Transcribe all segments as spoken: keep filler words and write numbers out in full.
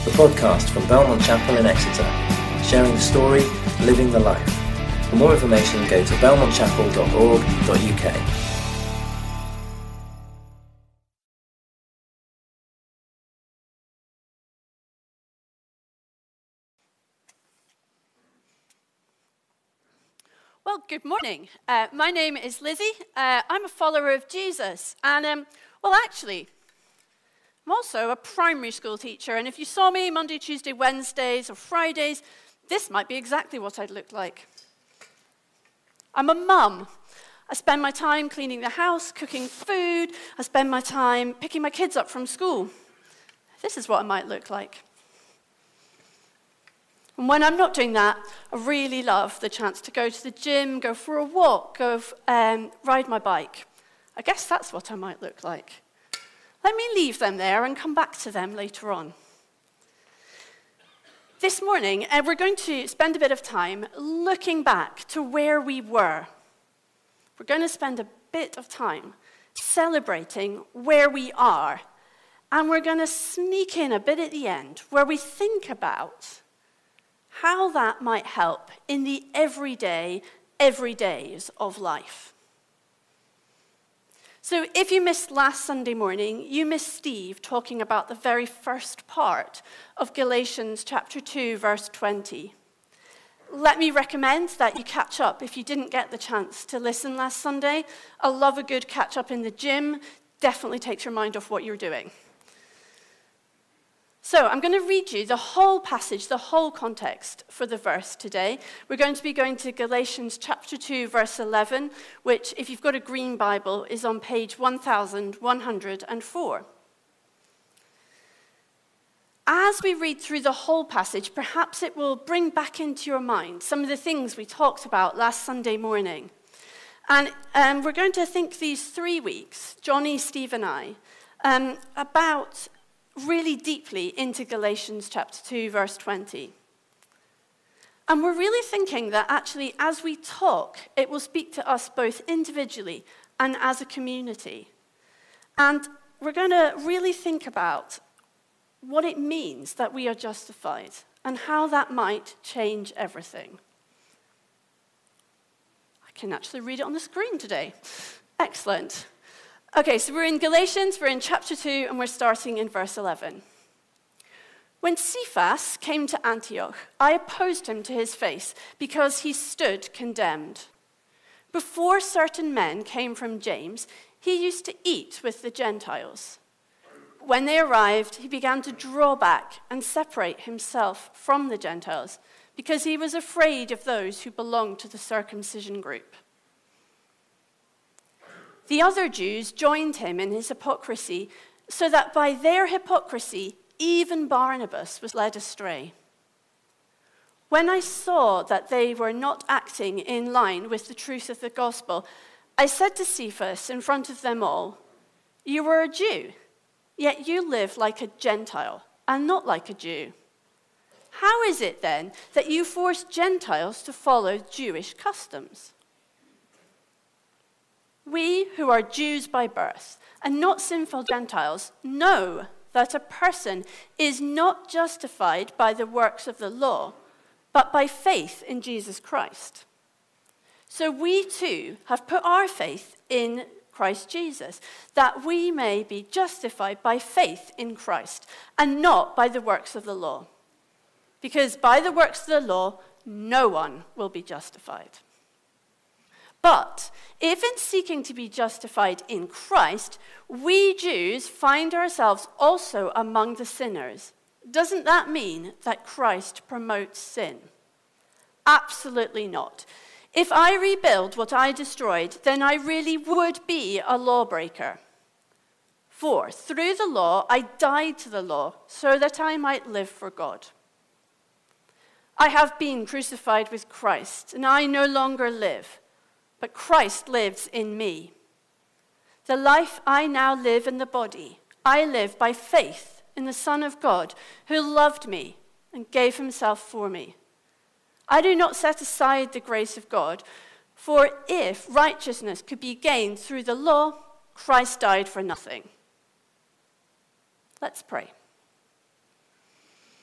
the podcast from Belmont Chapel in Exeter, sharing the story, living the life. For more information, go to belmont chapel dot org dot u k. Well, good morning. Uh, my name is Lizzie. Uh, I'm a follower of Jesus. And, um, well, actually, I'm also a primary school teacher. And if you saw me Monday, Tuesday, Wednesdays, or Fridays, this might be exactly what I'd look like. I'm a mum. I spend my time cleaning the house, cooking food. I spend my time picking my kids up from school. This is what I might look like. And when I'm not doing that, I really love the chance to go to the gym, go for a walk, go um, ride my bike. I guess that's what I might look like. Let me leave them there and come back to them later on. This morning, uh, we're going to spend a bit of time looking back to where we were. We're going to spend a bit of time celebrating where we are, and we're going to sneak in a bit at the end where we think about how that might help in the everyday, everydays of life. So if you missed last Sunday morning, you missed Steve talking about the very first part of Galatians chapter two, verse twenty. Let me recommend that you catch up if you didn't get the chance to listen last Sunday. I love a good catch up in the gym. Definitely takes your mind off what you're doing. So I'm going to read you the whole passage, the whole context for the verse today. We're going to be going to Galatians chapter two, verse eleven, which, if you've got a green Bible, is on page one thousand one hundred four. As we read through the whole passage, perhaps it will bring back into your mind some of the things we talked about last Sunday morning. And um, we're going to think these three weeks, Johnny, Steve, and I, um, about really deeply into Galatians chapter two, verse twenty. And we're really thinking that actually as we talk, it will speak to us both individually and as a community. And we're going to really think about what it means that we are justified and how that might change everything. I can actually read it on the screen today. Excellent. Okay, so we're in Galatians, we're in chapter two, and we're starting in verse eleven. When Cephas came to Antioch, I opposed him to his face because he stood condemned. Before certain men came from James, he used to eat with the Gentiles. When they arrived, he began to draw back and separate himself from the Gentiles because he was afraid of those who belonged to the circumcision group. The other Jews joined him in his hypocrisy, so that by their hypocrisy, even Barnabas was led astray. When I saw that they were not acting in line with the truth of the gospel, I said to Cephas in front of them all, "You are a Jew, yet you live like a Gentile and not like a Jew. How is it then that you force Gentiles to follow Jewish customs? We who are Jews by birth and not sinful Gentiles know that a person is not justified by the works of the law, but by faith in Jesus Christ. So we too have put our faith in Christ Jesus, that we may be justified by faith in Christ and not by the works of the law. Because by the works of the law, no one will be justified. But if in seeking to be justified in Christ, we Jews find ourselves also among the sinners, doesn't that mean that Christ promotes sin? Absolutely not. If I rebuild what I destroyed, then I really would be a lawbreaker. For through the law, I died to the law so that I might live for God. I have been crucified with Christ, and I no longer live, but Christ lives in me. The life I now live in the body, I live by faith in the Son of God, who loved me and gave himself for me. I do not set aside the grace of God, for if righteousness could be gained through the law, Christ died for nothing. Let's pray.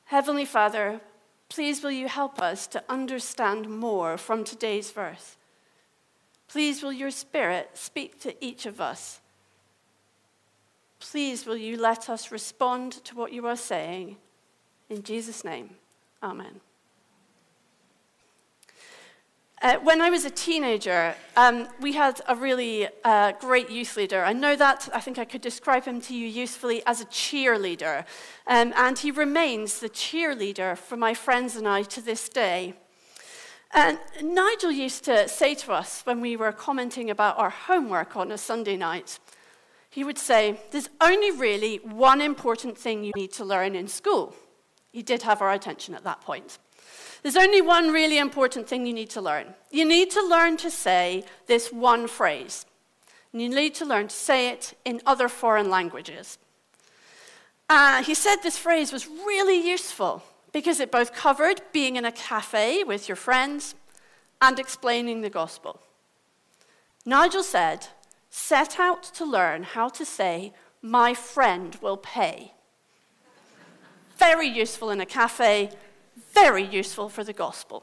Heavenly Father, please will you help us to understand more from today's verse. Please will your Spirit speak to each of us. Please will you let us respond to what you are saying. In Jesus' name, amen. Uh, when I was a teenager, um, we had a really uh, great youth leader. I know that. I think I could describe him to you usefully as a cheerleader. Um, and he remains the cheerleader for my friends and I to this day. And Nigel used to say to us when we were commenting about our homework on a Sunday night, he would say, there's only really one important thing you need to learn in school. He did have our attention at that point. There's only one really important thing you need to learn. You need to learn to say this one phrase. And you need to learn to say it in other foreign languages. Uh, he said this phrase was really useful because it both covered being in a cafe with your friends and explaining the gospel. Nigel said, set out to learn how to say, my friend will pay. Very useful in a cafe. Very useful for the gospel.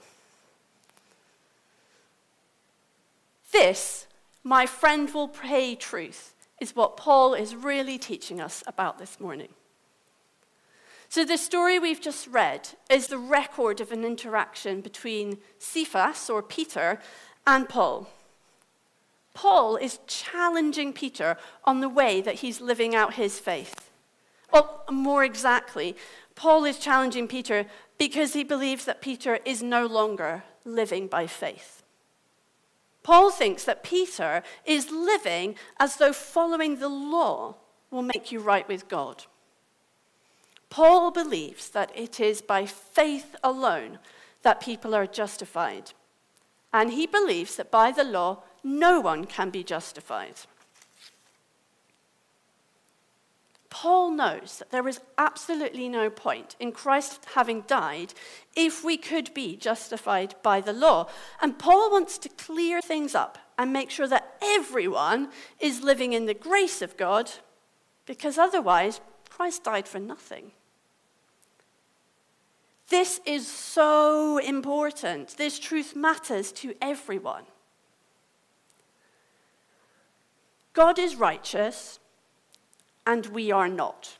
This, my friend will pay truth, is what Paul is really teaching us about this morning. So the story we've just read is the record of an interaction between Cephas, or Peter, and Paul. Paul is challenging Peter on the way that he's living out his faith. Well, more exactly, Paul is challenging Peter because he believes that Peter is no longer living by faith. Paul thinks that Peter is living as though following the law will make you right with God. Paul believes that it is by faith alone that people are justified. And he believes that by the law, no one can be justified. Paul knows that there is absolutely no point in Christ having died if we could be justified by the law. And Paul wants to clear things up and make sure that everyone is living in the grace of God, because otherwise, Christ died for nothing. This is so important. This truth matters to everyone. God is righteous, and we are not.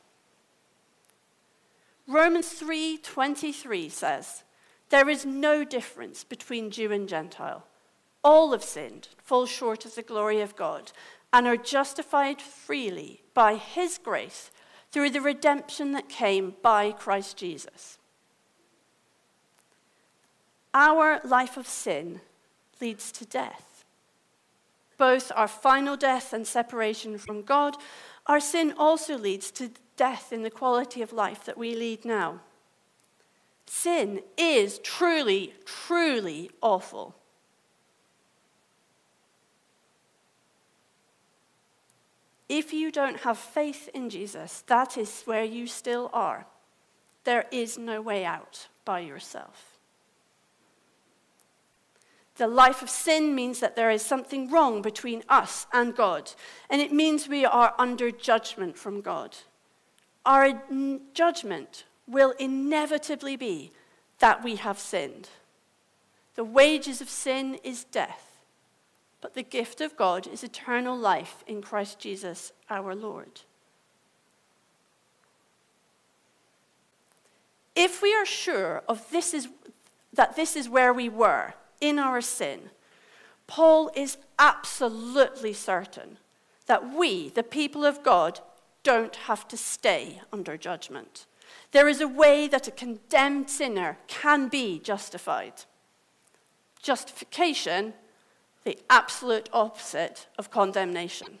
Romans three twenty-three says, there is no difference between Jew and Gentile. All have sinned, fall short of the glory of God, and are justified freely by his grace through the redemption that came by Christ Jesus. Our life of sin leads to death. Both our final death and separation from God, our sin also leads to death in the quality of life that we lead now. Sin is truly, truly awful. If you don't have faith in Jesus, that is where you still are. There is no way out by yourself. The life of sin means that there is something wrong between us and God, and it means we are under judgment from God. Our judgment will inevitably be that we have sinned. The wages of sin is death, but the gift of God is eternal life in Christ Jesus our Lord. If we are sure of this is that this is where we were, in our sin, Paul is absolutely certain that we, the people of God, don't have to stay under judgment. There is a way that a condemned sinner can be justified. Justification, the absolute opposite of condemnation.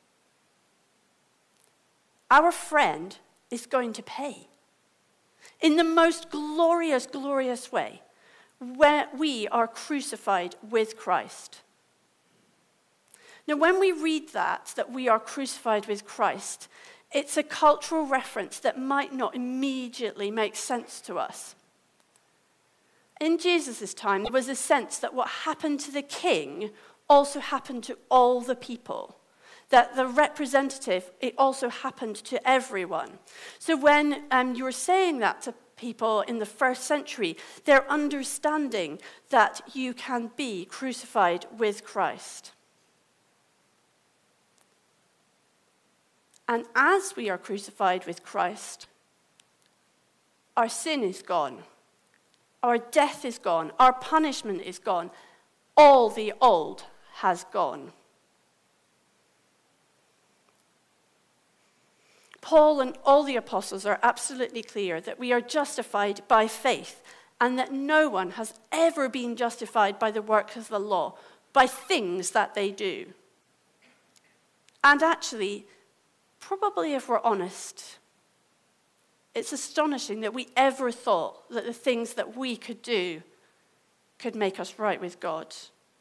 Our friend is going to pay in the most glorious, glorious way, where we are crucified with Christ. Now, when we read that, that we are crucified with Christ, it's a cultural reference that might not immediately make sense to us. In Jesus' time, there was a sense that what happened to the king also happened to all the people. That the representative, it also happened to everyone. So when um, you were saying that to people in the first century, their understanding that you can be crucified with Christ. And as we are crucified with Christ, our sin is gone, our death is gone, our punishment is gone, all the old has gone. Paul and all the apostles are absolutely clear that we are justified by faith and that no one has ever been justified by the works of the law, by things that they do. And actually, probably if we're honest, it's astonishing that we ever thought that the things that we could do could make us right with God.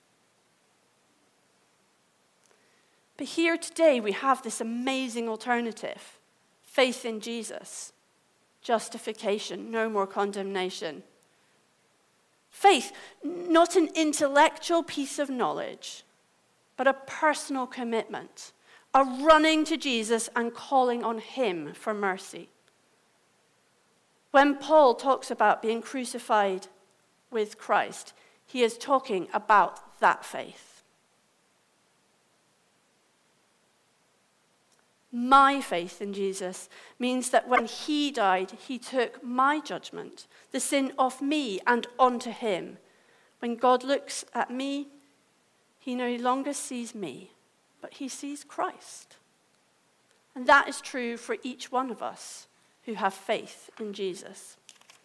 But here today we have this amazing alternative. Faith in Jesus, justification, no more condemnation. Faith, not an intellectual piece of knowledge, but a personal commitment, a running to Jesus and calling on him for mercy. When Paul talks about being crucified with Christ, he is talking about that faith. My faith in Jesus means that when he died, he took my judgment, the sin off me and onto him. When God looks at me, he no longer sees me, but he sees Christ. And that is true for each one of us who have faith in Jesus.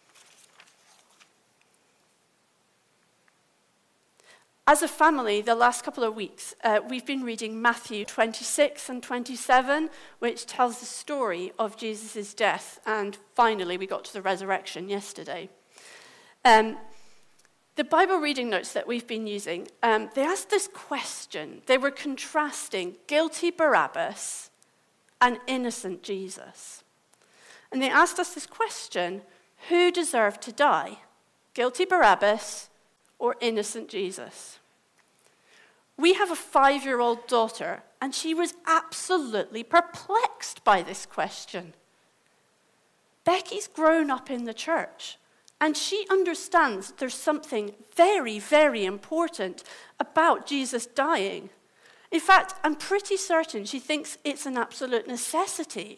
As a family, the last couple of weeks, uh, we've been reading Matthew twenty-six and twenty-seven, which tells the story of Jesus' death. And finally, we got to the resurrection yesterday. Um, the Bible reading notes that we've been using, um, they asked this question. They were contrasting guilty Barabbas and innocent Jesus. And they asked us this question, who deserved to die? Guilty Barabbas or innocent Jesus? We have a five-year-old daughter, and she was absolutely perplexed by this question. Becky's grown up in the church, and she understands there's something very, very important about Jesus dying. In fact, I'm pretty certain she thinks it's an absolute necessity.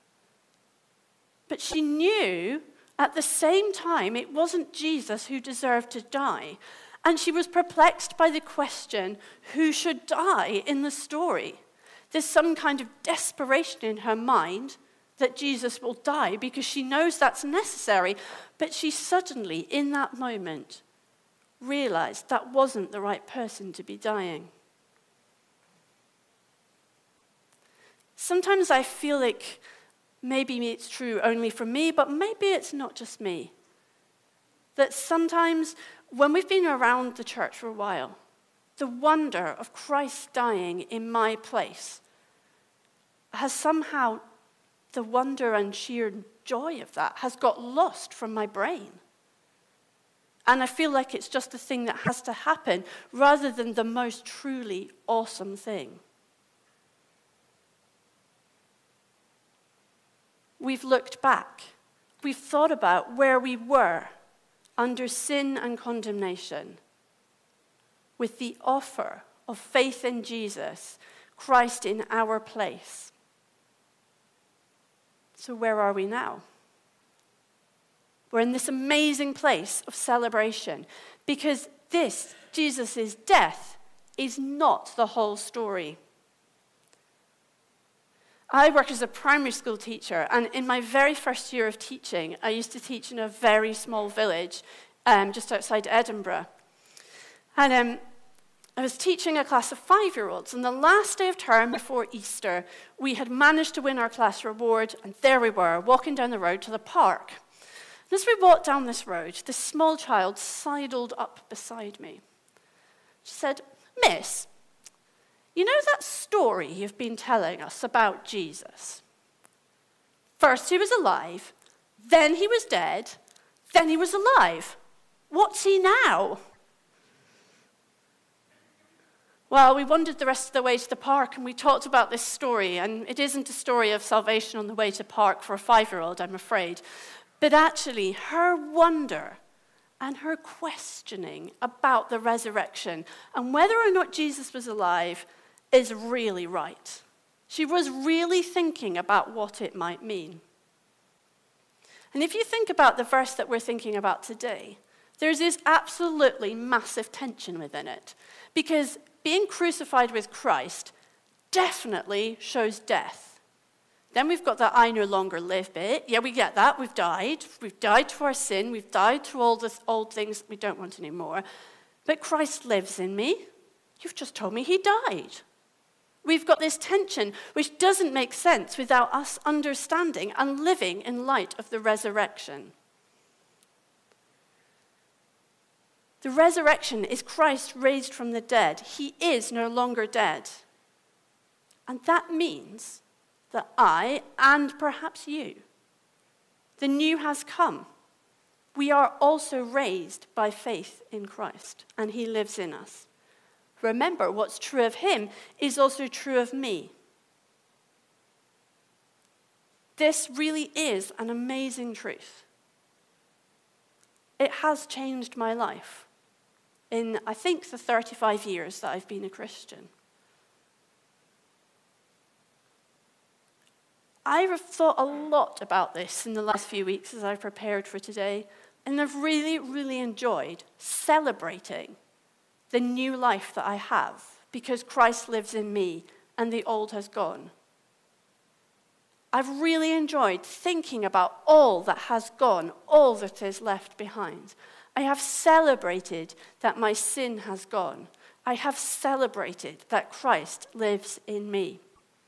But she knew at the same time it wasn't Jesus who deserved to die. And she was perplexed by the question, who should die in the story? There's some kind of desperation in her mind that Jesus will die because she knows that's necessary. But she suddenly, in that moment, realized that wasn't the right person to be dying. Sometimes I feel like maybe it's true only for me, but maybe it's not just me. That sometimes when we've been around the church for a while, the wonder of Christ dying in my place has somehow, the wonder and sheer joy of that has got lost from my brain. And I feel like it's just a thing that has to happen rather than the most truly awesome thing. We've looked back. We've thought about where we were under sin and condemnation with the offer of faith in Jesus, Christ in our place. So where are we now? We're in this amazing place of celebration because this, Jesus' death, is not the whole story. I work as a primary school teacher, and in my very first year of teaching, I used to teach in a very small village um, just outside Edinburgh. And um, I was teaching a class of five-year-olds, and the last day of term before Easter, we had managed to win our class reward, and there we were, walking down the road to the park. And as we walked down this road, this small child sidled up beside me. She said, "Miss, you know that story you've been telling us about Jesus? First he was alive, then he was dead, then he was alive. What's he now?" Well, we wandered the rest of the way to the park and we talked about this story, and it isn't a story of salvation on the way to park for a five-year-old, I'm afraid. But actually, her wonder and her questioning about the resurrection and whether or not Jesus was alive is really right. She was really thinking about what it might mean. And if you think about the verse that we're thinking about today, there's this absolutely massive tension within it. Because being crucified with Christ definitely shows death. Then we've got the I no longer live bit. Yeah, we get that. We've died. We've died to our sin. We've died to all the old things we don't want anymore. But Christ lives in me. You've just told me he died. We've got this tension which doesn't make sense without us understanding and living in light of the resurrection. The resurrection is Christ raised from the dead. He is no longer dead. And that means that I, and perhaps you, the new has come. We are also raised by faith in Christ, and he lives in us. Remember, what's true of him is also true of me. This really is an amazing truth. It has changed my life in, I think, the thirty-five years that I've been a Christian. I've thought a lot about this in the last few weeks as I prepared for today, and I've really, really enjoyed celebrating the new life that I have because Christ lives in me and the old has gone. I've really enjoyed thinking about all that has gone, all that is left behind. I have celebrated that my sin has gone. I have celebrated that Christ lives in me.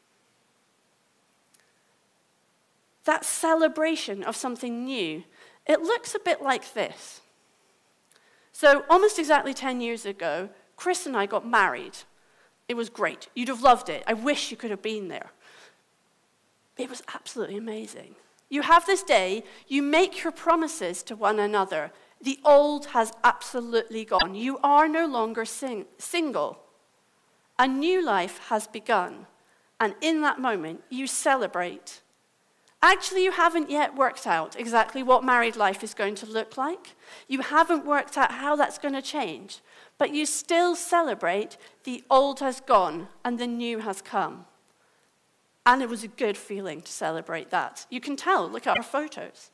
That celebration of something new, it looks a bit like this. So almost exactly ten years ago, Chris and I got married. It was great. You'd have loved it. I wish you could have been there. It was absolutely amazing. You have this day, you make your promises to one another. The old has absolutely gone. You are no longer sing- single. A new life has begun. And in that moment, you celebrate. Actually, you haven't yet worked out exactly what married life is going to look like. You haven't worked out how that's going to change. But you still celebrate the old has gone and the new has come. And it was a good feeling to celebrate that. You can tell, look at our photos.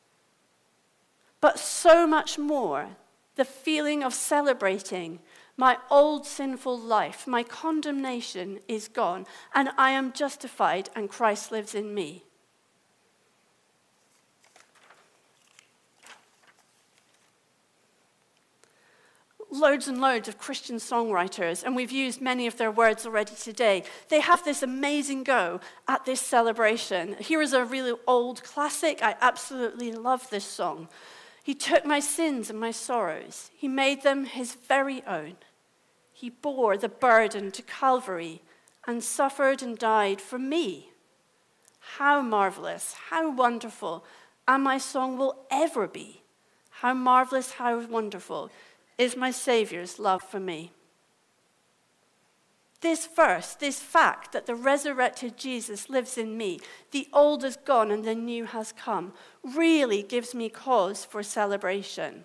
But so much more, the feeling of celebrating my old sinful life, my condemnation is gone, and I am justified and Christ lives in me. Loads and loads of Christian songwriters, and we've used many of their words already today. They have this amazing go at this celebration. Here is a really old classic. I absolutely love this song. He took my sins and my sorrows. He made them his very own. He bore the burden to Calvary and suffered and died for me. How marvelous, how wonderful, and my song will ever be. How marvelous, how wonderful is my Savior's love for me. This verse, this fact that the resurrected Jesus lives in me, the old is gone and the new has come, really gives me cause for celebration.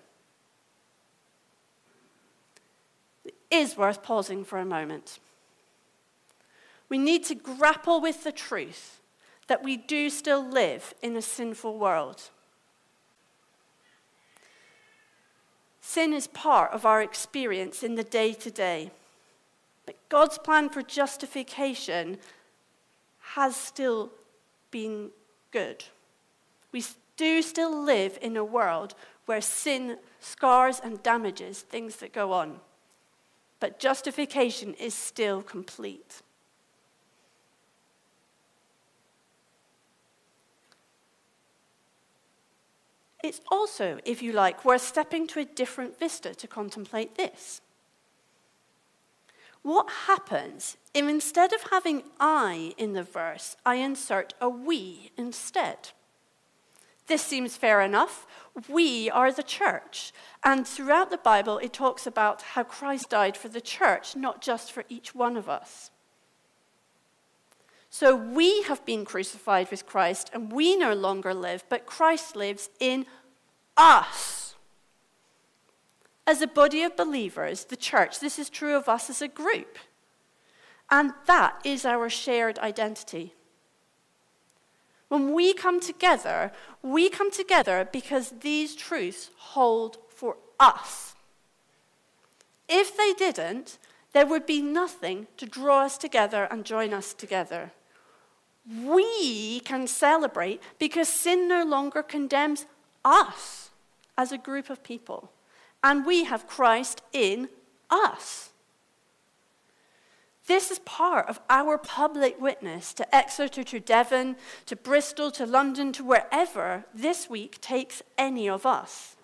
It is worth pausing for a moment. We need to grapple with the truth that we do still live in a sinful world. Sin is part of our experience in the day-to-day. But God's plan for justification has still been good. We do still live in a world where sin scars and damages things that go on. But justification is still complete. It's also, if you like, worth stepping to a different vista to contemplate this. What happens if instead of having I in the verse, I insert a we instead? This seems fair enough. We are the church. And throughout the Bible, it talks about how Christ died for the church, not just for each one of us. So we have been crucified with Christ, and we no longer live, but Christ lives in us. As a body of believers, the church, this is true of us as a group. And that is our shared identity. When we come together, we come together because these truths hold for us. If they didn't, there would be nothing to draw us together and join us together. We can celebrate because sin no longer condemns us as a group of people. And we have Christ in us. This is part of our public witness to Exeter, to Devon, to Bristol, to London, to wherever this week takes any of us.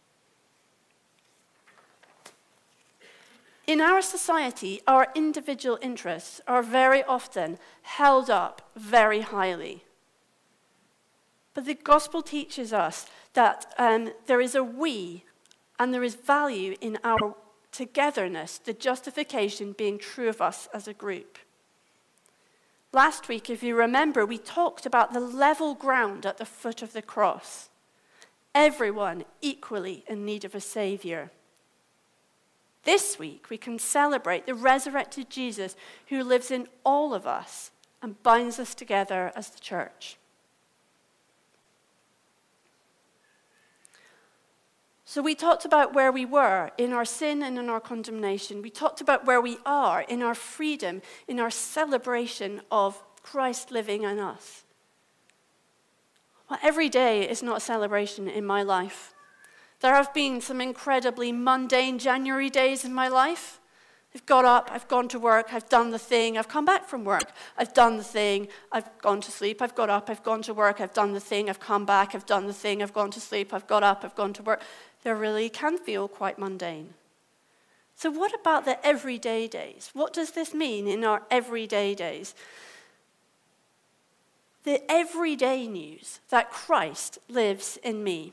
In our society, our individual interests are very often held up very highly. But the gospel teaches us that um, there is a we, and there is value in our togetherness, the justification being true of us as a group. Last week, if you remember, we talked about the level ground at the foot of the cross. Everyone equally in need of a Savior. This week, we can celebrate the resurrected Jesus who lives in all of us and binds us together as the church. So we talked about where we were in our sin and in our condemnation. We talked about where we are in our freedom, in our celebration of Christ living in us. Well, every day is not a celebration in my life. There have been some incredibly mundane January days in my life. I've got up, I've gone to work, I've done the thing, I've come back from work, I've done the thing, I've gone to sleep, I've got up, I've gone to work, I've done the thing, I've come back, I've done the thing, I've gone to sleep, I've got up, I've gone to work. They really can feel quite mundane. So what about the everyday days? What does this mean in our everyday days? The everyday news that Christ lives in me.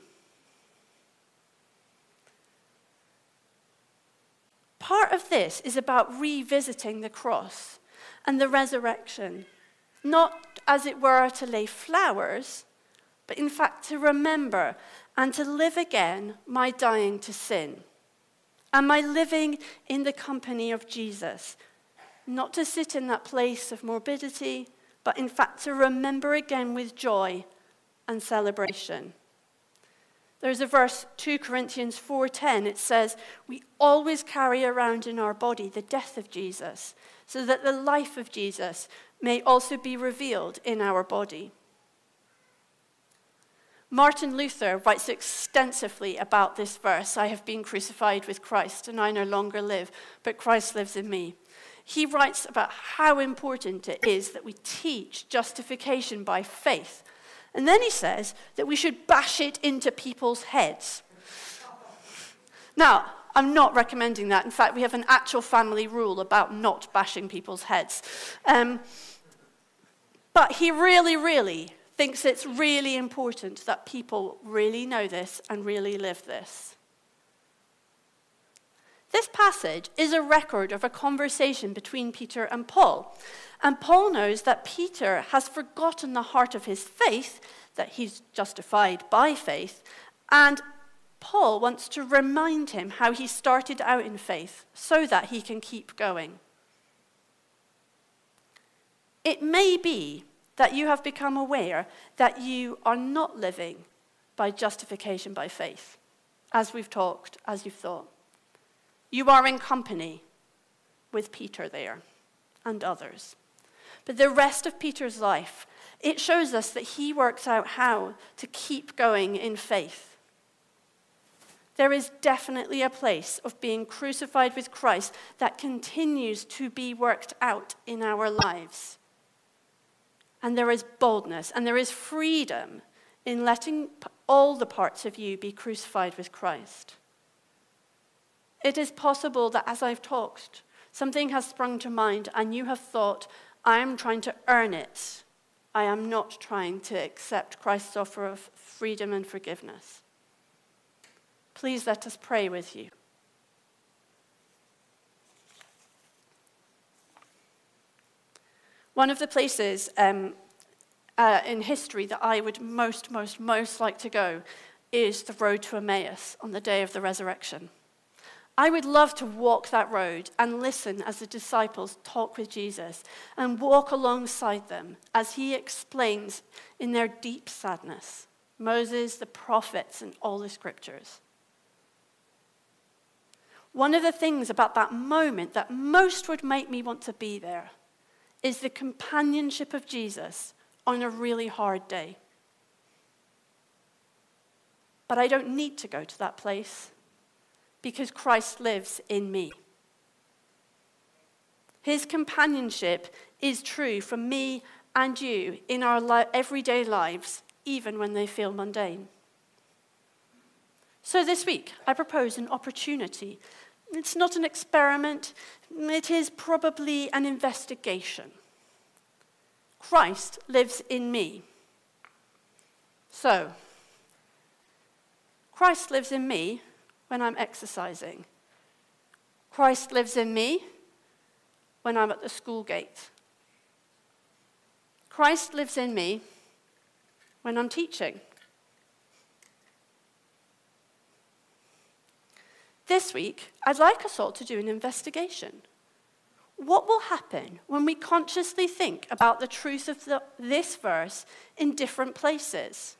Part of this is about revisiting the cross and the resurrection, not as it were to lay flowers, but in fact to remember and to live again my dying to sin and my living in the company of Jesus, not to sit in that place of morbidity, but in fact to remember again with joy and celebration. There's a verse, two Corinthians four ten, it says, we always carry around in our body the death of Jesus, so that the life of Jesus may also be revealed in our body. Martin Luther writes extensively about this verse, I have been crucified with Christ, and I no longer live, but Christ lives in me. He writes about how important it is that we teach justification by faith. And then he says that we should bash it into people's heads. Now, I'm not recommending that. In fact, we have an actual family rule about not bashing people's heads. Um, but he really, really thinks it's really important that people really know this and really live this. This passage is a record of a conversation between Peter and Paul. And Paul knows that Peter has forgotten the heart of his faith, that he's justified by faith, and Paul wants to remind him how he started out in faith so that he can keep going. It may be that you have become aware that you are not living by justification by faith, as we've talked, as you've thought. You are in company with Peter there and others. But the rest of Peter's life, it shows us that he works out how to keep going in faith. There is definitely a place of being crucified with Christ that continues to be worked out in our lives. And there is boldness and there is freedom in letting all the parts of you be crucified with Christ. It is possible that as I've talked, something has sprung to mind and you have thought, I am trying to earn it. I am not trying to accept Christ's offer of freedom and forgiveness. Please let us pray with you. One of the places um, uh, in history that I would most, most, most like to go is the road to Emmaus on the day of the resurrection. I would love to walk that road and listen as the disciples talk with Jesus and walk alongside them as he explains in their deep sadness Moses, the prophets, and all the scriptures. One of the things about that moment that most would make me want to be there is the companionship of Jesus on a really hard day. But I don't need to go to that place because Christ lives in me. His companionship is true for me and you in our li- everyday lives, even when they feel mundane. So this week, I propose an opportunity. It's not an experiment. It is probably an investigation. Christ lives in me. So, Christ lives in me when I'm exercising. Christ lives in me when I'm at the school gate. Christ lives in me when I'm teaching. This week, I'd like us all to do an investigation. What will happen when we consciously think about the truth of the, this verse in different places?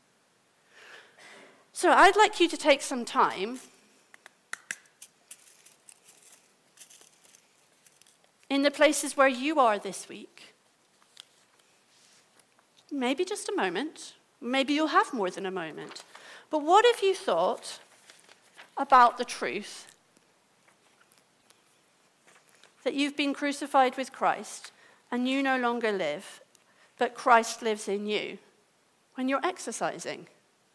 So I'd like you to take some time in the places where you are this week. Maybe just a moment. Maybe you'll have more than a moment. But what if you thought about the truth that you've been crucified with Christ and you no longer live, but Christ lives in you when you're exercising?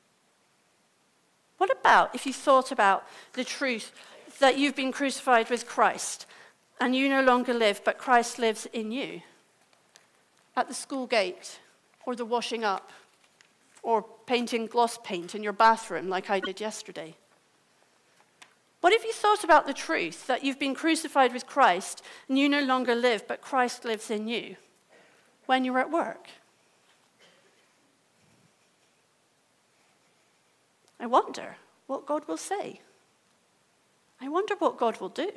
What about if you thought about the truth that you've been crucified with Christ and you no longer live, but Christ lives in you at the school gate or the washing up or painting gloss paint in your bathroom like I did yesterday? What if you thought about the truth that you've been crucified with Christ and you no longer live, but Christ lives in you when you're at work? I wonder what God will say. I wonder what God will do.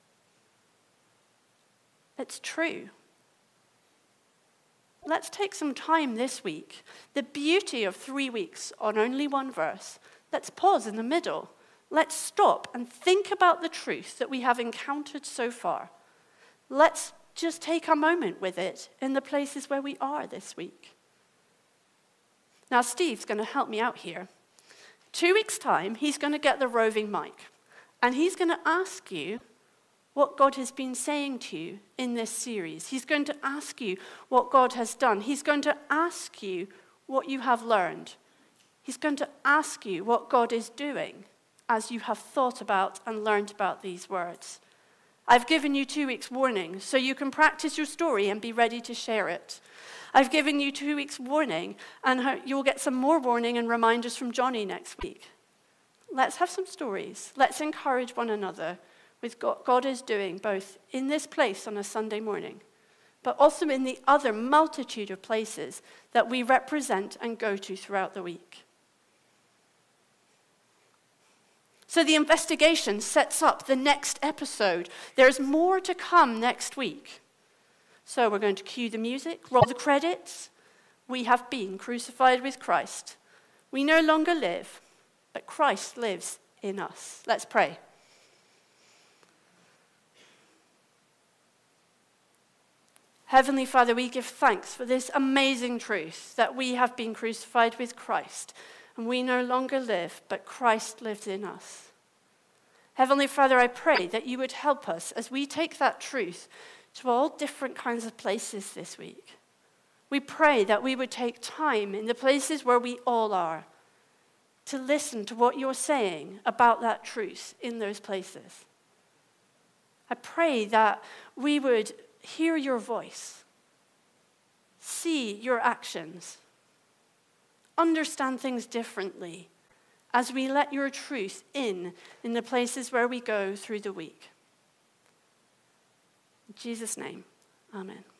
It's true. Let's take some time this week. The beauty of three weeks on only one verse. Let's pause in the middle. Let's stop and think about the truth that we have encountered so far. Let's just take a moment with it in the places where we are this week. Now, Steve's going to help me out here. Two weeks' time, he's going to get the roving mic, and he's going to ask you what God has been saying to you in this series. He's going to ask you what God has done. He's going to ask you what you have learned. He's going to ask you what God is doing as you have thought about and learned about these words. I've given you two weeks' warning so you can practice your story and be ready to share it. I've given you two weeks' warning, and you'll get some more warning and reminders from Johnny next week. Let's have some stories. Let's encourage one another with what God is doing, both in this place on a Sunday morning, but also in the other multitude of places that we represent and go to throughout the week. So the investigation sets up the next episode. There's more to come next week. So we're going to cue the music, roll the credits. We have been crucified with Christ. We no longer live, but Christ lives in us. Let's pray. Heavenly Father, we give thanks for this amazing truth that we have been crucified with Christ, and we no longer live, but Christ lives in us. Heavenly Father, I pray that you would help us as we take that truth to all different kinds of places this week. We pray that we would take time in the places where we all are to listen to what you're saying about that truth in those places. I pray that we would hear your voice, see your actions, understand things differently as we let your truth in in the places where we go through the week. In Jesus' name, amen.